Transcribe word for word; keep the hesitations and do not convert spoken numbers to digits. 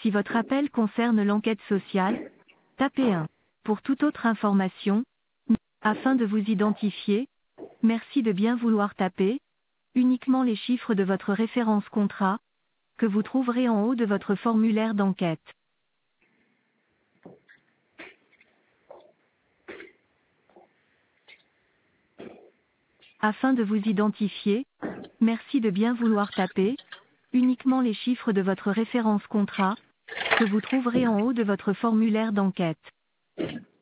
Si votre appel concerne l'enquête sociale, tapez un. Pour toute autre information, afin de vous identifier, merci de bien vouloir taper uniquement les chiffres de votre référence contrat, que vous trouverez en haut de votre formulaire d'enquête. Afin de vous identifier, merci de bien vouloir taper uniquement les chiffres de votre référence contrat, que vous trouverez en haut de votre formulaire d'enquête.